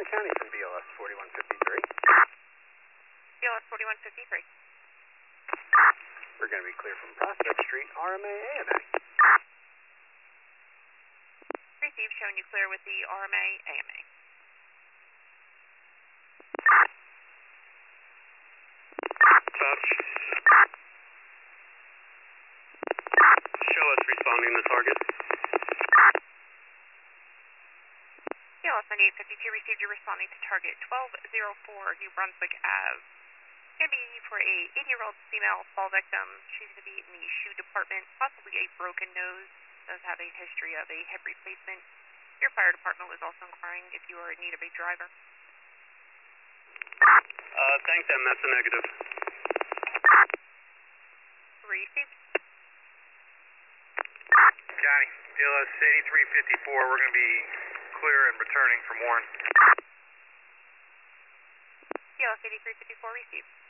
Warren County from BLS 4153. BLS 4153. We're going to be clear from Prospect Street, RMA AMA. Receive, showing you clear with the RMA AMA. Touch. Show us responding to target. BLS 9852 received you responding to target 1204 New Brunswick Ave. Going to be for a 80-year-old female fall victim. She's going to be in the shoe department, possibly a broken nose. Does have a history of a hip replacement. Your fire department was also inquiring if you are in need of a driver. Thank them, that's a negative. Received. Johnny, BLS 8354, we're going to be clear and returning from Warren. BLS 8354 received.